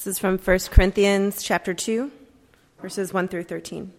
This is from 1 Corinthians chapter 2, verses 1 through 13.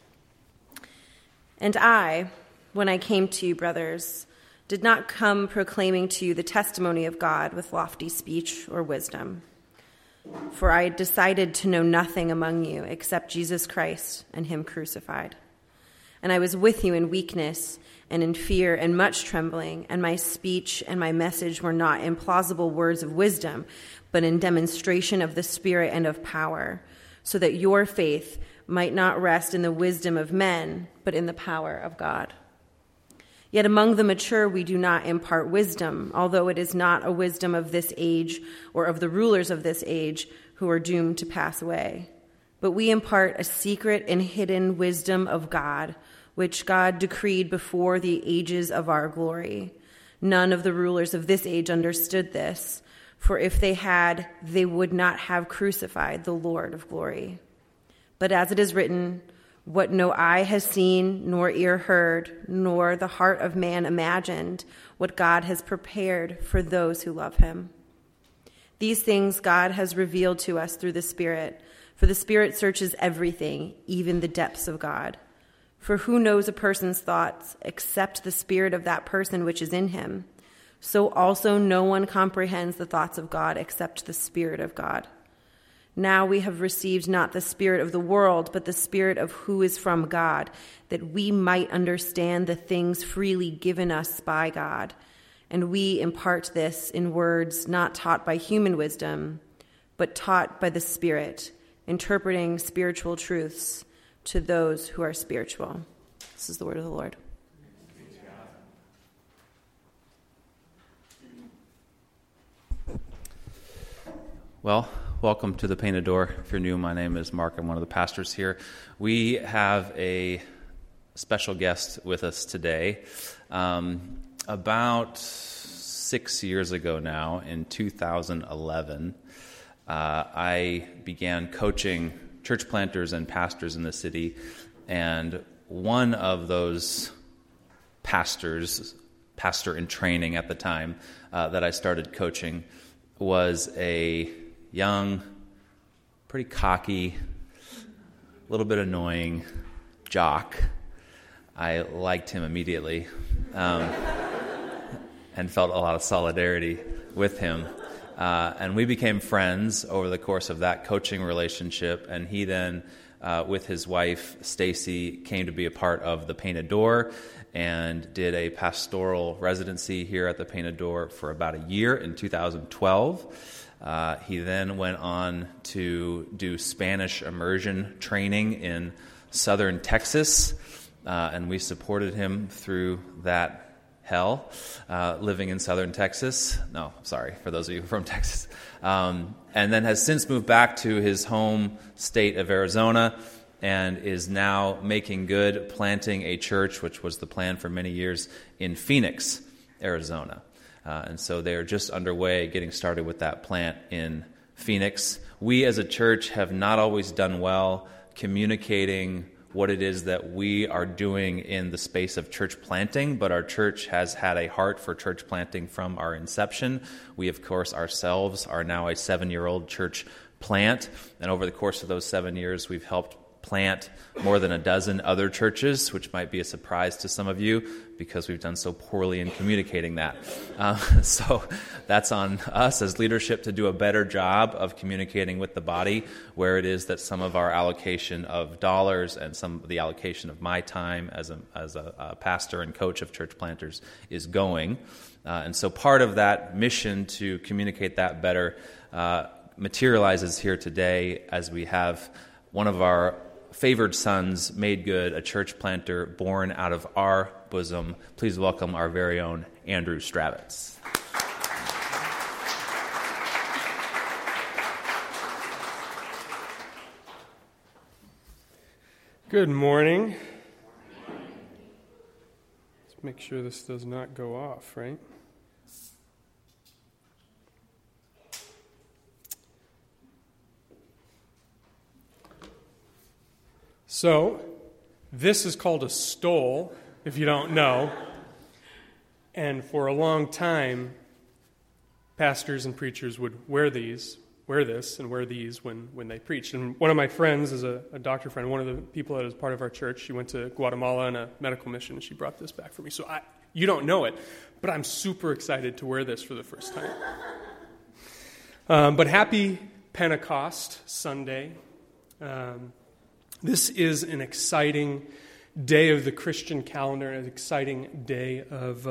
And I, when I came to you, brothers, did not come proclaiming to you the testimony of God with lofty speech or wisdom. For I decided to know nothing among you except Jesus Christ and him crucified. And I was with you in weakness and in fear and much trembling, and my speech and my message were not in plausible words of wisdom, but in demonstration of the Spirit and of power, so that your faith might not rest in the wisdom of men, but in the power of God. Yet among the mature we do not impart wisdom, although it is not a wisdom of this age or of the rulers of this age who are doomed to pass away. But we impart a secret and hidden wisdom of God, which God decreed before the ages of our glory. None of the rulers of this age understood this, for if they had, they would not have crucified the Lord of glory. But as it is written, what no eye has seen, nor ear heard, nor the heart of man imagined, what God has prepared for those who love him. These things God has revealed to us through the Spirit, for the Spirit searches everything, even the depths of God. For who knows a person's thoughts except the spirit of that person which is in him? So also no one comprehends the thoughts of God except the Spirit of God. Now we have received not the spirit of the world, but the Spirit of who is from God, that we might understand the things freely given us by God. And we impart this in words not taught by human wisdom, but taught by the Spirit, interpreting spiritual truths to those who are spiritual. This is the word of the Lord. Well, welcome to the Painted Door. If you're new, my name is Mark. I'm one of the pastors here. We have a special guest with us today. About 6 years ago now, in 2011, I began coaching church planters and pastors in the city, and one of those pastors, pastor in training at the time, that I started coaching was a young, pretty cocky, a little bit annoying jock. I liked him immediately and felt a lot of solidarity with him. And we became friends over the course of that coaching relationship, and he then, with his wife, Stacy, came to be a part of the Painted Door and did a pastoral residency here at the Painted Door for about a year in 2012. He then went on to do Spanish immersion training in southern Texas, and we supported him through that hell, living in southern Texas. No, sorry, for those of you from Texas. And then has since moved back to his home state of Arizona and is now making good, planting a church, which was the plan for many years, in Phoenix, Arizona. And so they're just underway getting started with that plant in Phoenix. We as a church have not always done well communicating what it is that we are doing in the space of church planting, but our church has had a heart for church planting from our inception. We, of course, ourselves are now a 7-year-old church plant, and over the course of those 7 years, we've helped plant more than a dozen other churches, which might be a surprise to some of you because we've done so poorly in communicating that. So that's on us as leadership to do a better job of communicating with the body where it is that some of our allocation of dollars and some of the allocation of my time as a pastor and coach of church planters is going. And so part of that mission to communicate that better materializes here today as we have one of our favored sons made good, a church planter born out of our bosom. Please welcome our very own Andrew Stravitz. Good morning. Let's make sure this does not go off, right? So, this is called a stole, if you don't know. And for a long time, pastors and preachers would wear these wear this and wear these when they preached. And one of my friends is a doctor friend, one of the people that is part of our church. She went to Guatemala on a medical mission, and she brought this back for me. So you don't know it, but I'm super excited to wear this for the first time. But happy Pentecost Sunday. This is an exciting day of the Christian calendar, an exciting day of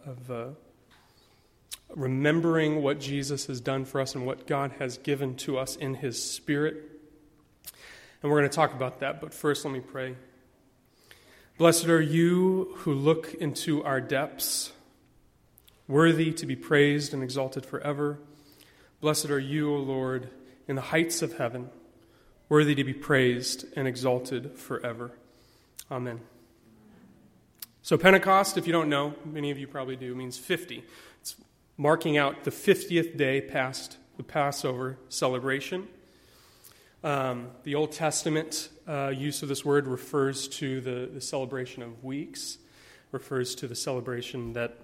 remembering what Jesus has done for us and what God has given to us in His Spirit. And we're going to talk about that, but first let me pray. Blessed are you who look into our depths, worthy to be praised and exalted forever. Blessed are you, O Lord, in the heights of heaven, worthy to be praised and exalted forever. Amen. So Pentecost, if you don't know, many of you probably do, means 50. It's marking out the 50th day past the Passover celebration. The Old Testament use of this word refers to the celebration of weeks, refers to the celebration that,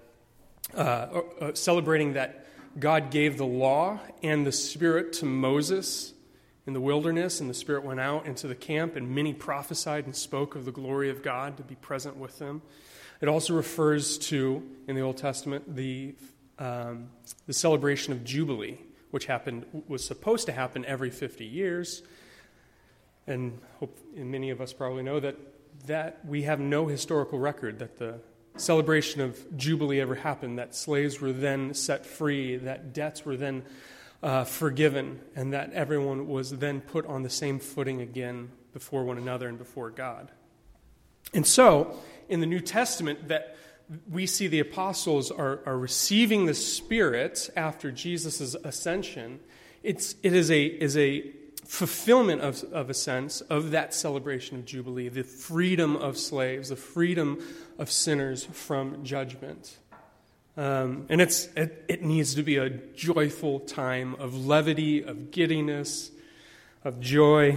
celebrating that God gave the law and the Spirit to Moses in the wilderness, and the Spirit went out into the camp, and many prophesied and spoke of the glory of God to be present with them. It also refers to, in the Old Testament, the celebration of Jubilee, which was supposed to happen every 50 years. And many of us probably know that we have no historical record that the celebration of Jubilee ever happened, that slaves were then set free, that debts were then forgiven, and that everyone was then put on the same footing again before one another and before God. And so, in the New Testament, that we see the apostles are receiving the Spirit after Jesus' ascension. It is a fulfillment of a sense of that celebration of Jubilee, the freedom of slaves, the freedom of sinners from judgment. And it needs to be a joyful time of levity, of giddiness, of joy.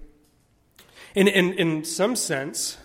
And in some sense,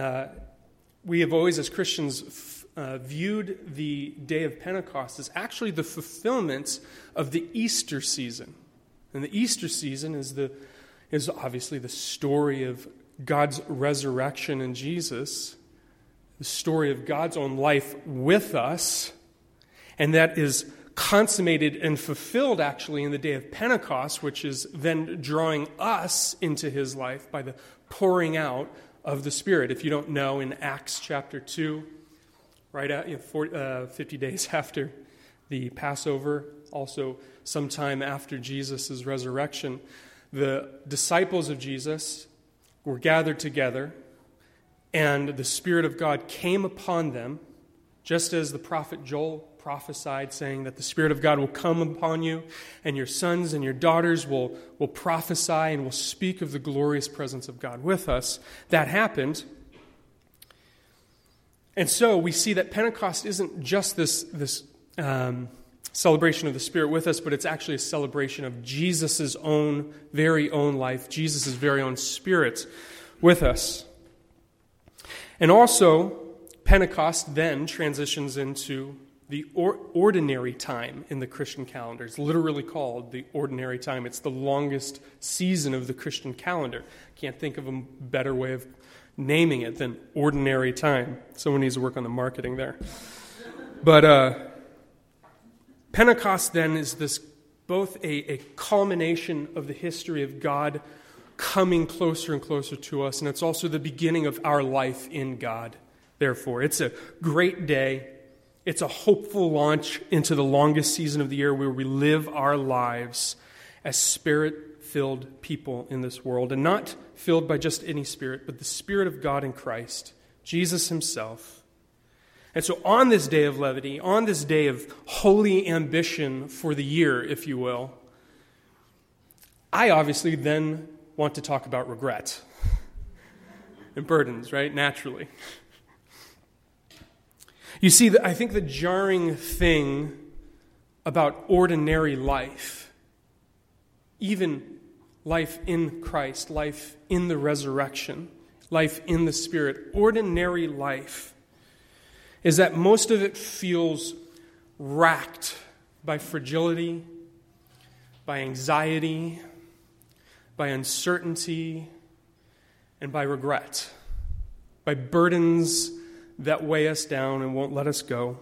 we have always, as Christians, viewed the day of Pentecost as actually the fulfillment of the Easter season. And the Easter season is obviously the story of God's resurrection in Jesus, the story of God's own life with us, and that is consummated and fulfilled actually in the day of Pentecost, which is then drawing us into His life by the pouring out of the Spirit. If you don't know, in Acts chapter 2, right at 50 days after the Passover, also sometime after Jesus' resurrection, the disciples of Jesus were gathered together, and the Spirit of God came upon them, just as the prophet Joel prophesied, saying that the Spirit of God will come upon you, and your sons and your daughters will prophesy and will speak of the glorious presence of God with us. That happened. And so we see that Pentecost isn't just this celebration of the Spirit with us, but it's actually a celebration of Jesus' very own life, Jesus' very own Spirit with us. And also, Pentecost then transitions into the ordinary time in the Christian calendar. It's literally called the ordinary time. It's the longest season of the Christian calendar. Can't think of a better way of naming it than ordinary time. Someone needs to work on the marketing there. But Pentecost then is this both a culmination of the history of God coming closer and closer to us, and it's also the beginning of our life in God. Therefore, it's a great day. It's a hopeful launch into the longest season of the year where we live our lives as Spirit-filled people in this world, and not filled by just any Spirit, but the Spirit of God in Christ, Jesus Himself. And so on this day of levity, on this day of holy ambition for the year, if you will, I obviously then want to talk about regret and burdens, right? Naturally. You see, I think the jarring thing about ordinary life, even life in Christ, life in the resurrection, life in the Spirit, ordinary life, is that most of it feels racked by fragility, by anxiety, by uncertainty, and by regret, by burdens that weigh us down and won't let us go.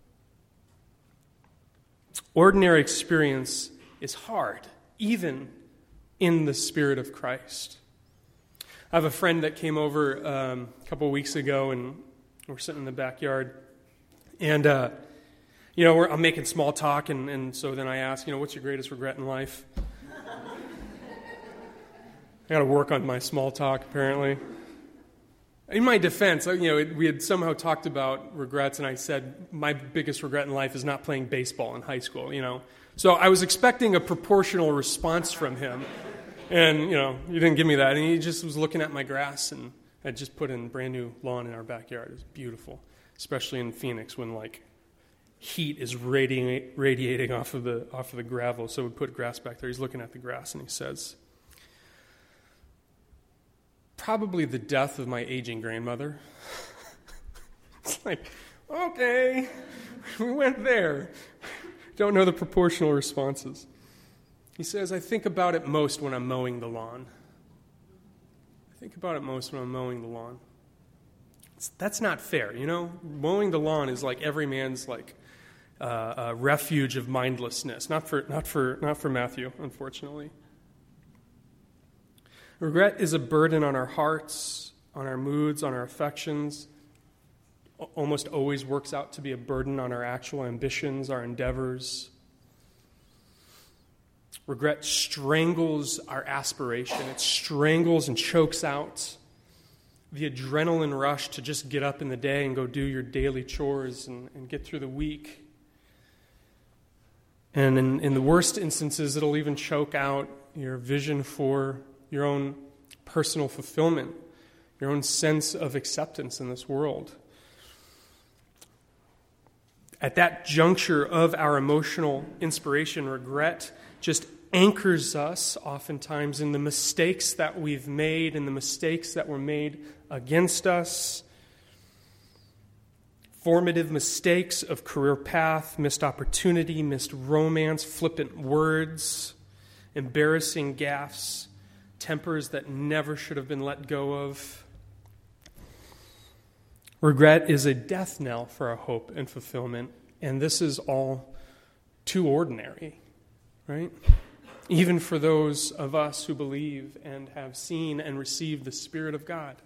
Ordinary experience is hard, even in the Spirit of Christ. I have a friend that came over a couple of weeks ago, and we're sitting in the backyard, and I'm making small talk, and so then I ask, what's your greatest regret in life? I got to work on my small talk, apparently. In my defense, we had somehow talked about regrets, and I said my biggest regret in life is not playing baseball in high school, So I was expecting a proportional response from him, and, he didn't give me that. And he just was looking at my grass, and I just put in brand new lawn in our backyard. It was beautiful, especially in Phoenix when, heat is radiating off of the gravel. So we put grass back there. He's looking at the grass, and he says, probably the death of my aging grandmother. It's like, okay, we went there. Don't know the proportional responses. He says, I think about it most when I'm mowing the lawn. That's not fair, Mowing the lawn is like every man's refuge of mindlessness. Not for Matthew, unfortunately. Regret is a burden on our hearts, on our moods, on our affections. Almost always works out to be a burden on our actual ambitions, our endeavors. Regret strangles our aspiration. It strangles and chokes out the adrenaline rush to just get up in the day and go do your daily chores and get through the week. And in the worst instances, it'll even choke out your vision for your own personal fulfillment, your own sense of acceptance in this world. At that juncture of our emotional inspiration, regret just anchors us oftentimes in the mistakes that we've made and the mistakes that were made against us. Formative mistakes of career path, missed opportunity, missed romance, flippant words, embarrassing gaffes, tempers that never should have been let go of. Regret is a death knell for our hope and fulfillment, and this is all too ordinary, right? Even for those of us who believe and have seen and received the Spirit of God.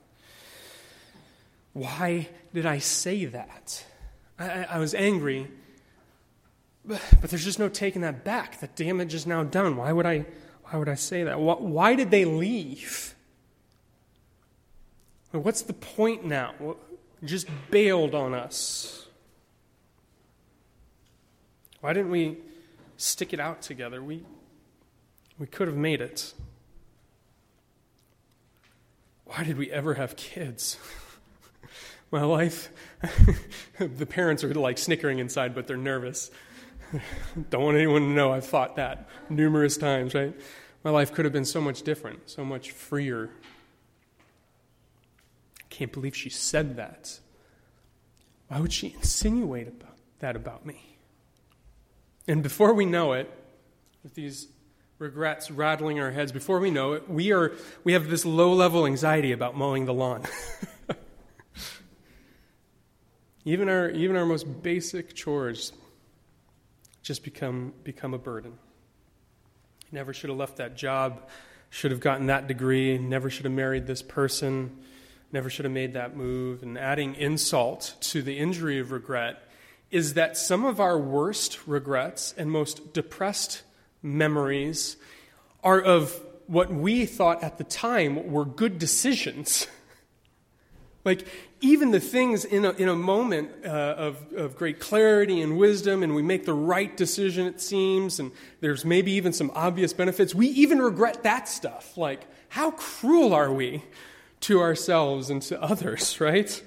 Why did I say that? I was angry, but there's just no taking that back. The damage is now done. Why would I say that? Why did they leave? What's the point now? Just bailed on us. Why didn't we stick it out together? We could have made it. Why did we ever have kids? My life, the parents are snickering inside, but they're nervous. Don't want anyone to know I've thought that numerous times, right? My life could have been so much different, so much freer. Can't believe she said that. Why would she insinuate that about me? And before we know it, with these regrets rattling our heads, before we know it, we have this low-level anxiety about mowing the lawn. Even our most basic chores just become a burden. Never should have left that job, should have gotten that degree, never should have married this person, never should have made that move. And adding insult to the injury of regret is that some of our worst regrets and most depressed memories are of what we thought at the time were good decisions. Even the things in a moment of great clarity and wisdom, and we make the right decision, it seems, and there's maybe even some obvious benefits, we even regret that stuff. How cruel are we to ourselves and to others, right?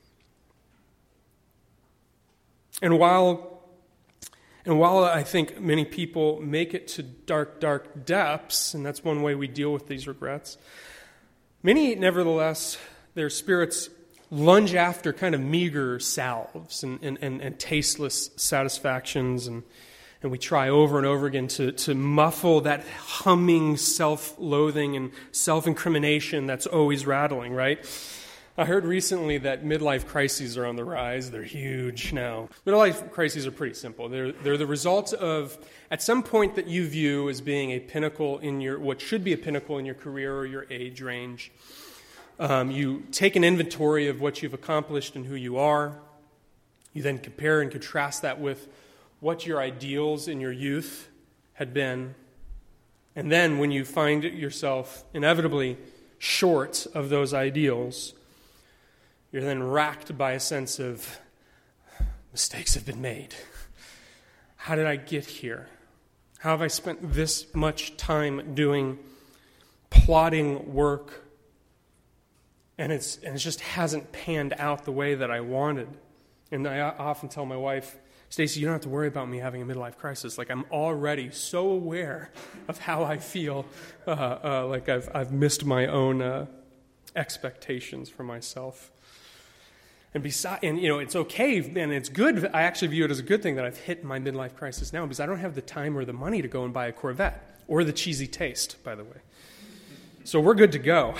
And while I think many people make it to dark, dark depths, and that's one way we deal with these regrets, many, nevertheless, their spirits lunge after kind of meager salves and tasteless satisfactions. And And we try over and over again to muffle that humming self-loathing and self-incrimination that's always rattling, right? I heard recently that midlife crises are on the rise. They're huge now. Midlife crises are pretty simple. They're the result of, at some point that you view as being a pinnacle in what should be a pinnacle in your career or your age range, you take an inventory of what you've accomplished and who you are. You then compare and contrast that with what your ideals in your youth had been. And then when you find yourself inevitably short of those ideals, you're then racked by a sense of mistakes have been made. How did I get here? How have I spent this much time doing plodding work and it just hasn't panned out the way that I wanted? And I often tell my wife, Stacy, you don't have to worry about me having a midlife crisis. Like, I'm already so aware of how I feel, like I've missed my own expectations for myself. And it's okay, and it's good. I actually view it as a good thing that I've hit my midlife crisis now, because I don't have the time or the money to go and buy a Corvette, or the cheesy taste, by the way. So we're good to go.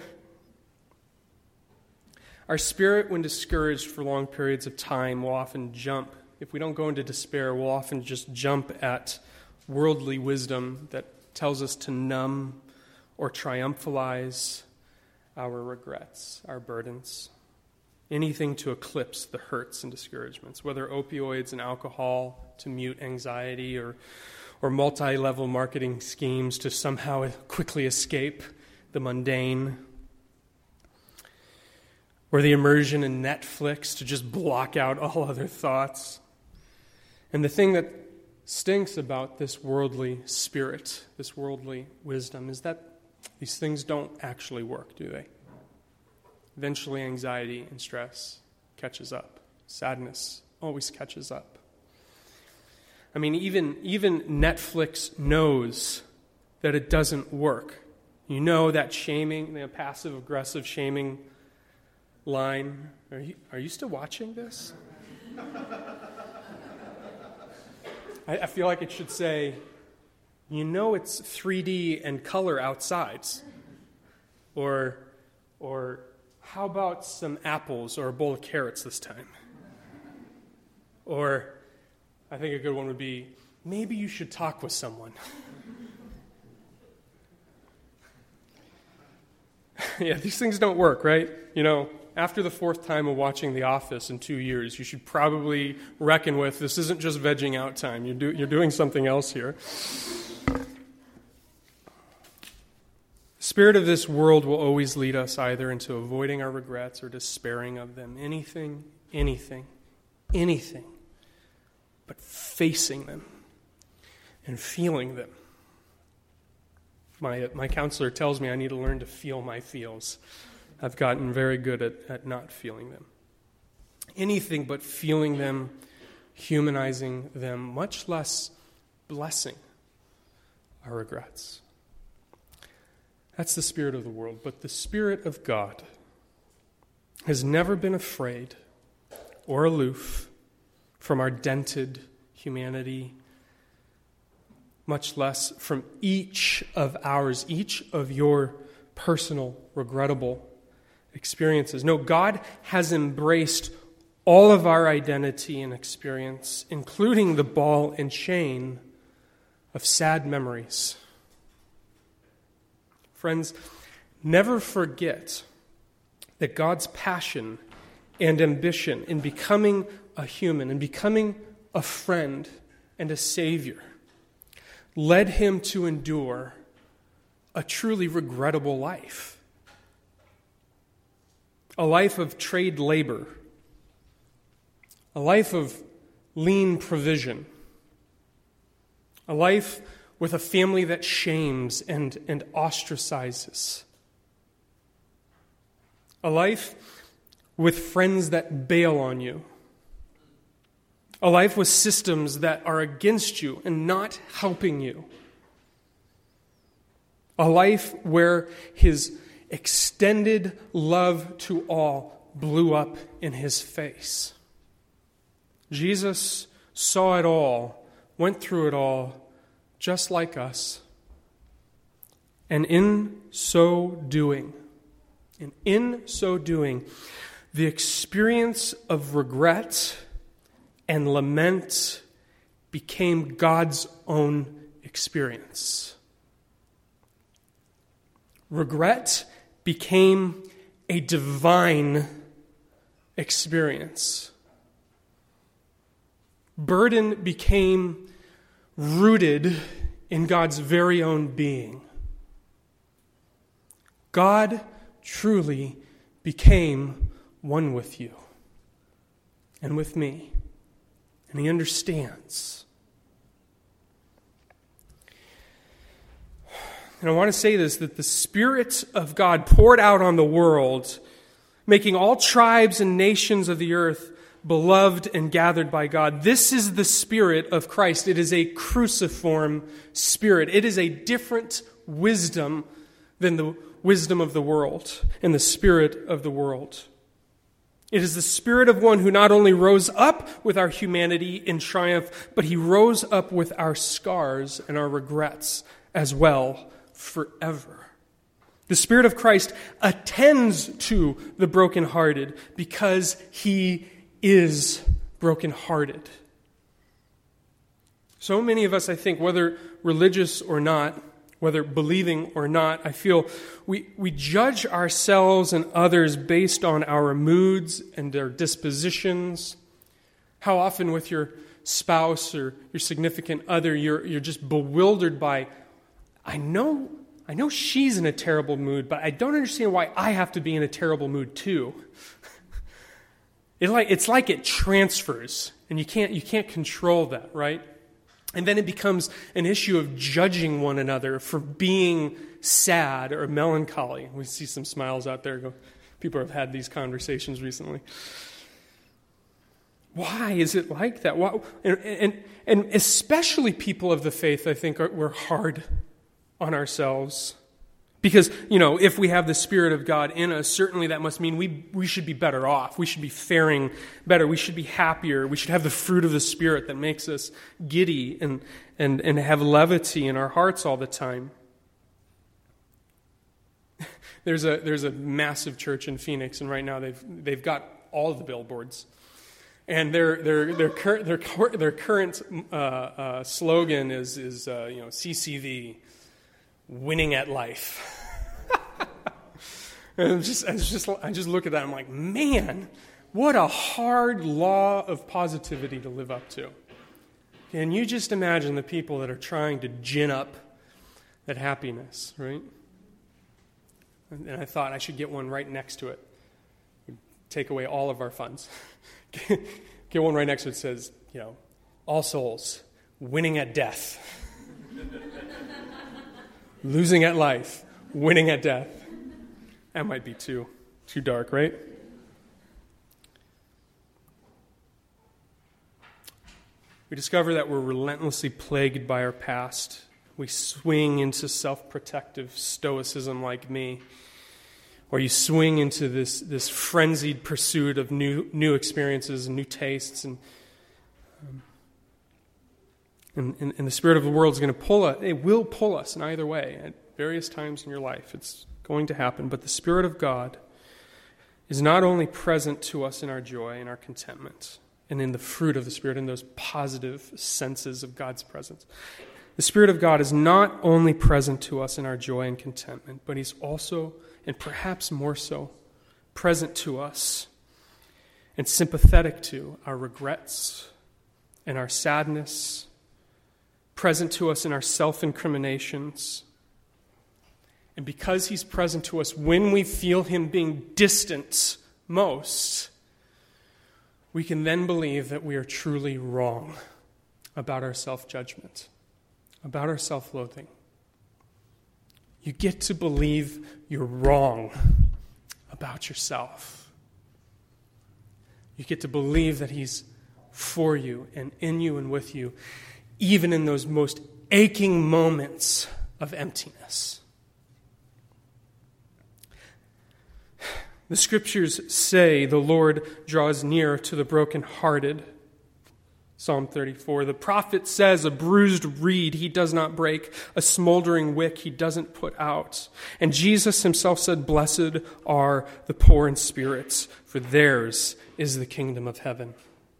Our spirit, when discouraged for long periods of time, will often jump. If we don't go into despair, we'll often just jump at worldly wisdom that tells us to numb or triumphalize our regrets, our burdens. Anything to eclipse the hurts and discouragements, whether opioids and alcohol to mute anxiety, or multi-level marketing schemes to somehow quickly escape the mundane, or the immersion in Netflix to just block out all other thoughts. And the thing that stinks about this worldly spirit, this worldly wisdom, is that these things don't actually work, do they? Eventually, anxiety and stress catches up. Sadness always catches up. I mean, even Netflix knows that it doesn't work. You know that shaming, the passive-aggressive shaming line. Are you still watching this? I feel like it should say, you know it's 3D and color outside. Or how about some apples or a bowl of carrots this time? Or I think a good one would be, maybe you should talk with someone. Yeah, these things don't work, right? You know, after the fourth time of watching The Office in 2 years, you should probably reckon with, this isn't just vegging out time. You're doing something else here. The spirit of this world will always lead us either into avoiding our regrets or despairing of them. Anything but facing them and feeling them. My counselor tells me I need to learn to feel my feels. I've gotten very good at not feeling them. Anything but feeling them, humanizing them, much less blessing our regrets. That's the spirit of the world. But the Spirit of God has never been afraid or aloof from our dented humanity, much less from each of your personal, regrettable experiences. No, God has embraced all of our identity and experience, including the ball and chain of sad memories. Friends, never forget that God's passion and ambition in becoming a human and becoming a friend and a Savior led him to endure a truly regrettable life. A life of trade labor. A life of lean provision. A life with a family that shames and ostracizes. A life with friends that bail on you. A life with systems that are against you and not helping you. A life where his extended love to all blew up in his face. Jesus saw it all went through it all just like us. And in so doing, the experience of regret and lament became God's own experience. Regret became a divine experience. Burden became rooted in God's very own being. God truly became one with you and with me, and He understands. And I want to say this, that the Spirit of God poured out on the world, making all tribes and nations of the earth beloved and gathered by God. This is the Spirit of Christ. It is a cruciform spirit. It is a different wisdom than the wisdom of the world and the spirit of the world. It is the spirit of one who not only rose up with our humanity in triumph, but He rose up with our scars and our regrets as well forever. The Spirit of Christ attends to the brokenhearted because He is brokenhearted. So many of us, I think, whether religious or not, whether believing or not, I feel we judge ourselves and others based on our moods and their dispositions. How often with your spouse or your significant other, you're just bewildered by, I know she's in a terrible mood, but I don't understand why I have to be in a terrible mood too. It's like it transfers, and you can't control that, right? And then it becomes an issue of judging one another for being sad or melancholy. We see some smiles out there. People have had these conversations recently. Why is it like that? Why? And especially people of the faith, I think, we're hard on ourselves. Because, if we have the Spirit of God in us, certainly that must mean we should be better off. We should be faring better. We should be happier. We should have the fruit of the Spirit that makes us giddy and have levity in our hearts all the time. There's a massive church in Phoenix, and right now they've got all of the billboards. And their current slogan is CCV, winning at life. And I just look at that, I'm like, man, what a hard law of positivity to live up to. Can you just imagine the people that are trying to gin up that happiness, right? And I thought I should get one right next to it. Take away all of our funds. Get one right next to it that says, all souls, winning at death. Losing at life, winning at death. That might be too dark, right? We discover that we're relentlessly plagued by our past. We swing into self-protective stoicism like me, or you swing into this frenzied pursuit of new experiences and new tastes, and the spirit of the world is going to pull us. It will pull us in either way at various times in your life. It's going to happen. But the Spirit of God is not only present to us in our joy and our contentment and in the fruit of the Spirit, in those positive senses of God's presence. The Spirit of God is not only present to us in our joy and contentment, but He's also, and perhaps more so, present to us and sympathetic to our regrets and our sadness, present to us in our self-incriminations. And because He's present to us when we feel Him being distant most, we can then believe that we are truly wrong about our self-judgment, about our self-loathing. You get to believe you're wrong about yourself. You get to believe that He's for you and in you and with you, even in those most aching moments of emptiness. The Scriptures say the Lord draws near to the brokenhearted. Psalm 34, the prophet says, a bruised reed he does not break, a smoldering wick he doesn't put out. And Jesus himself said, blessed are the poor in spirit, for theirs is the kingdom of heaven.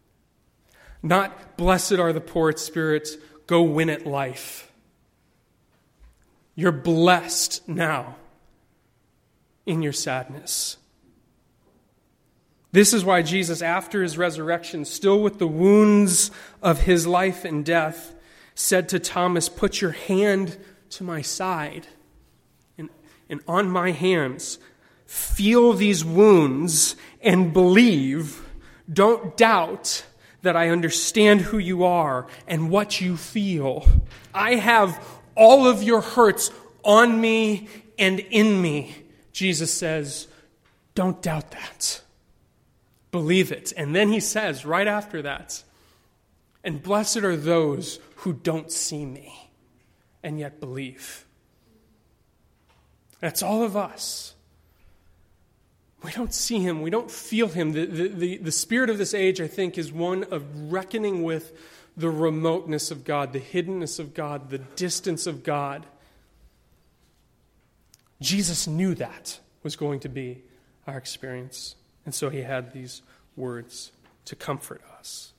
Not blessed are the poor in spirit, go win at life. You're blessed now in your sadness. This is why Jesus, after his resurrection, still with the wounds of his life and death, said to Thomas, put your hand to my side and on my hands. Feel these wounds and believe. Don't doubt that I understand who you are and what you feel. I have all of your hurts on me and in me. Jesus says, don't doubt that. Believe it. And then he says right after that, and blessed are those who don't see me and yet believe. That's all of us. We don't see him. We don't feel him. The spirit of this age, I think, is one of reckoning with the remoteness of God, the hiddenness of God, the distance of God. Jesus knew that was going to be our experience. And so he had these words to comfort us.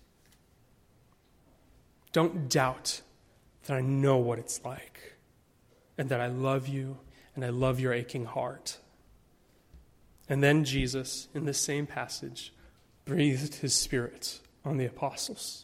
Don't doubt that I know what it's like and that I love you and I love your aching heart. And then Jesus, in this same passage, breathed his Spirit on the apostles.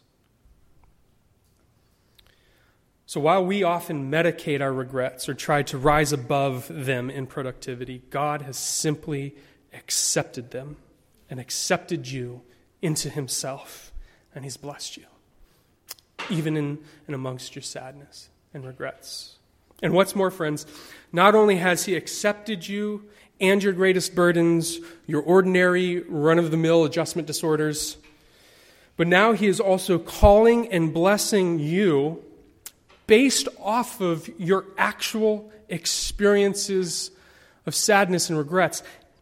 So while we often medicate our regrets or try to rise above them in productivity, God has simply accepted them and accepted you into himself, and he's blessed you, even in amongst your sadness and regrets. And what's more, friends, not only has he accepted you and your greatest burdens, your ordinary run-of-the-mill adjustment disorders, but now he is also calling and blessing you based off of your actual experiences of sadness and regrets.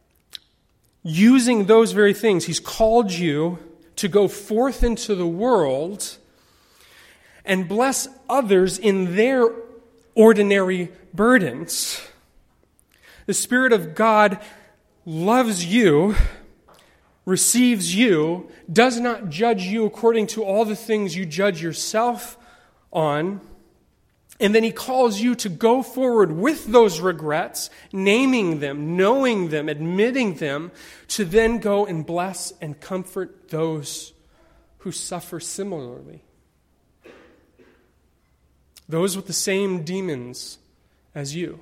Using those very things, he's called you to go forth into the world and bless others in their ordinary burdens. The Spirit of God loves you, receives you, does not judge you according to all the things you judge yourself on. And then he calls you to go forward with those regrets, naming them, knowing them, admitting them, to then go and bless and comfort those who suffer similarly. Those with the same demons as you.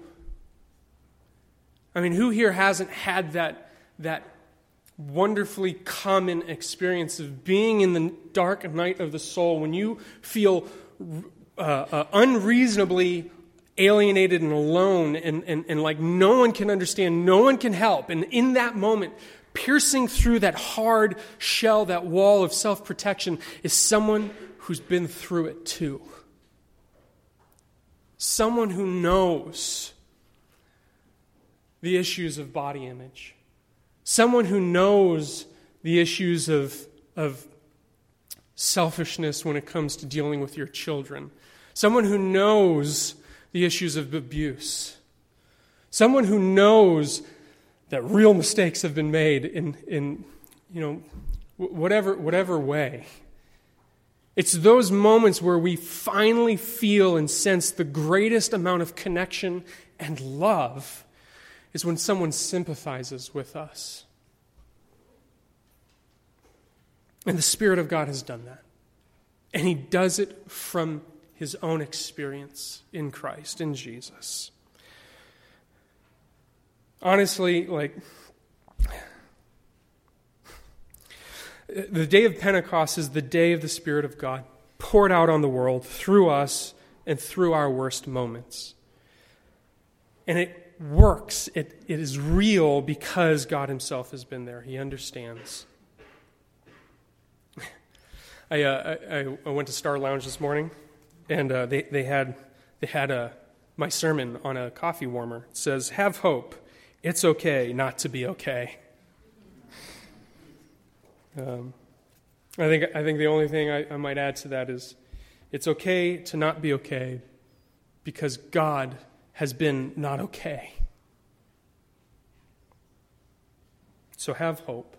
I mean, who here hasn't had that wonderfully common experience of being in the dark night of the soul when you feel unreasonably alienated and alone and like no one can understand, no one can help. And in that moment, piercing through that hard shell, that wall of self-protection, is someone who's been through it too. Someone who knows the issues of body image. Someone who knows the issues of selfishness when it comes to dealing with your children. Someone who knows the issues of abuse. Someone who knows that real mistakes have been made in whatever way. It's those moments where we finally feel and sense the greatest amount of connection and love is when someone sympathizes with us. And the Spirit of God has done that. And he does it from his own experience in Christ, in Jesus. Honestly, the day of Pentecost is the day of the Spirit of God poured out on the world through us and through our worst moments. And it works. It is real because God himself has been there. He understands. I went to Star Lounge this morning, and they had my sermon on a coffee warmer. It says, "Have hope. It's okay not to be okay." I think the only thing I might add to that is it's okay to not be okay because God has been not okay. So have hope.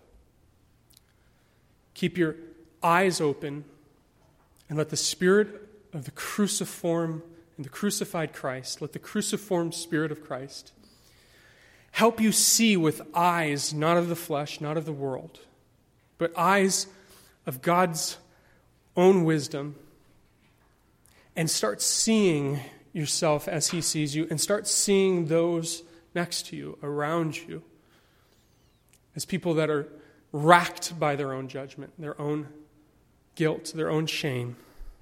Keep your eyes open and let the Spirit of the cruciform and the crucified Christ, let the cruciform Spirit of Christ help you see with eyes not of the flesh, not of the world, but eyes of God's own wisdom, and start seeing yourself as He sees you, and start seeing those next to you, around you, as people that are racked by their own judgment, their own guilt, their own shame.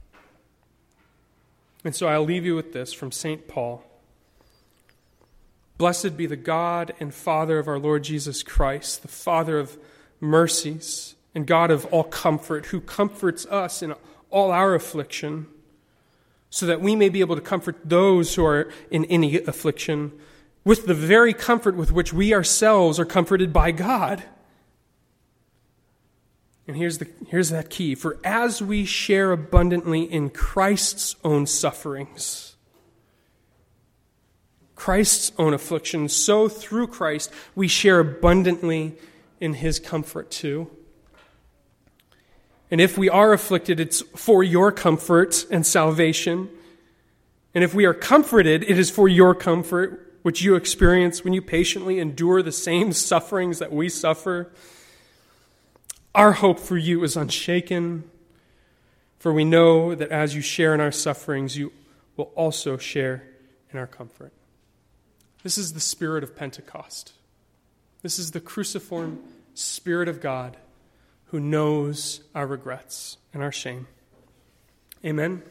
And so I'll leave you with this from St. Paul. Blessed be the God and Father of our Lord Jesus Christ, the Father of mercies and God of all comfort, who comforts us in all our affliction, so that we may be able to comfort those who are in any affliction with the very comfort with which we ourselves are comforted by God. And here's that key. For as we share abundantly in Christ's own sufferings, Christ's own afflictions, so through Christ we share abundantly in His comfort too. And if we are afflicted, it's for your comfort and salvation. And if we are comforted, it is for your comfort, which you experience when you patiently endure the same sufferings that we suffer. Our hope for you is unshaken, for we know that as you share in our sufferings, you will also share in our comfort. This is the Spirit of Pentecost. This is the cruciform Spirit of God who knows our regrets and our shame. Amen?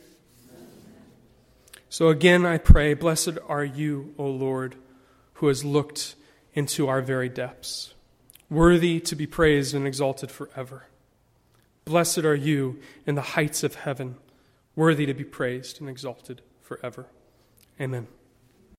So again, I pray, blessed are you, O Lord, who has looked into our very depths, worthy to be praised and exalted forever. Blessed are you in the heights of heaven, worthy to be praised and exalted forever. Amen.